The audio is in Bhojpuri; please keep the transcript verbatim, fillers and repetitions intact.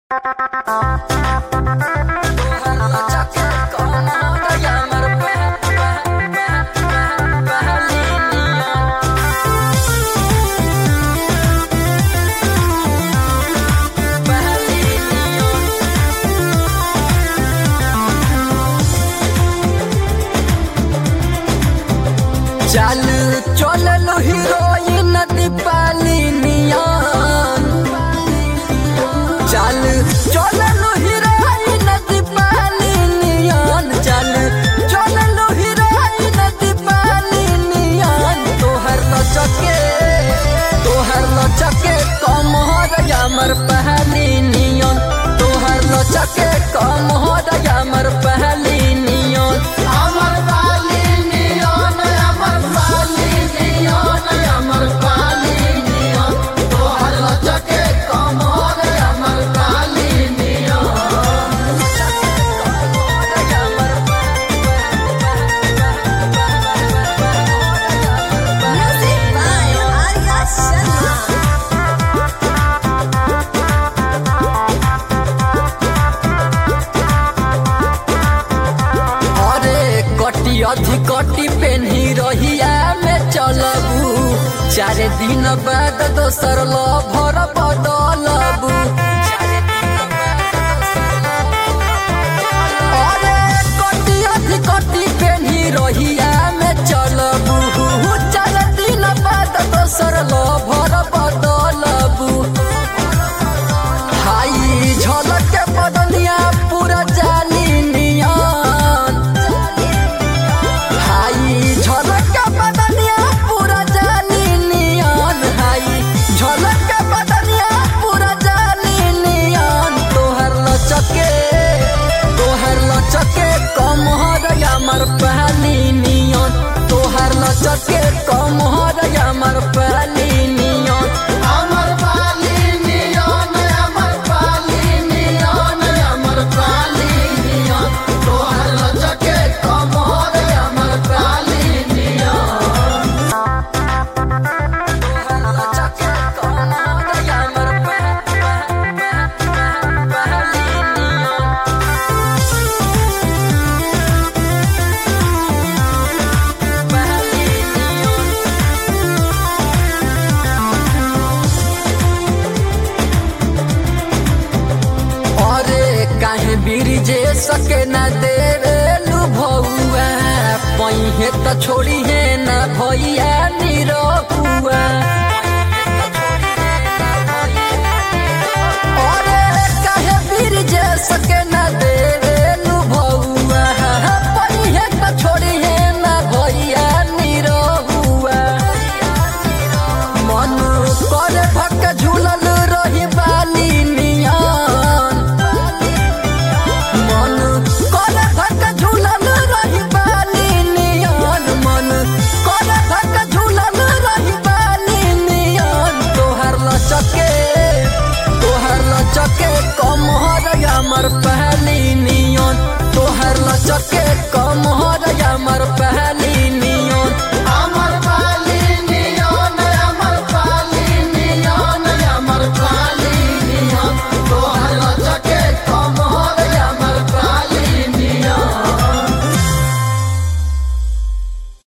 चल चल हीरोइन दीपाली नियन चल चल हीरोइन दीपाली नियन चल चल हीरोइन दीपाली नियन तोहर लचके तोहर लचके कमर हमर पहली नियन तोहर लचके कमर हमर पहली नियन हमर पहली नियन हमर पहली नियन हमर पहली नियन तोहर लचके कमर हमर पहली नियन Music by Arya Sharma. अरे कटी अधि कटी पेन्ही रहिया में चलबू चार दिन बाद दोसर लभर बदलबू अरे कटी अधि कटी पेन्ही रहिया में चलबू चार दिन बाद दोसर लभर बदलबू हाई झलक के बदनिया पूरा जाली नियन हाई झलक के बदनिया पूरा जाली नियन हाई झलक के बदनिया पूरा जाली नियन तोहर लचके तोहर लचके कमर हमर पहली नियन तोहर लचके कमर हमर पहली नियन हमर पहली नियन हमर पहली नियन हमर पहली नियन तोहर लचके कमर हमर पहली नियन तोहर लचके कमर हमर पहली अरे काहे बिरजे सके न देवे लू भौआ पहिए त छोड़ी है न भैया निरहुआ अरे काहे बिरजे सके न देवे लू भौआ पहिए त छोड़ी है न भैया निरहुआ मन करे भक झूलल रही बाली नियन मन करे भक झूलल रही बाली नियन मन करे भक झूलल रही बाली नियन तोहर लचके तोहर लचके कमर हमर पह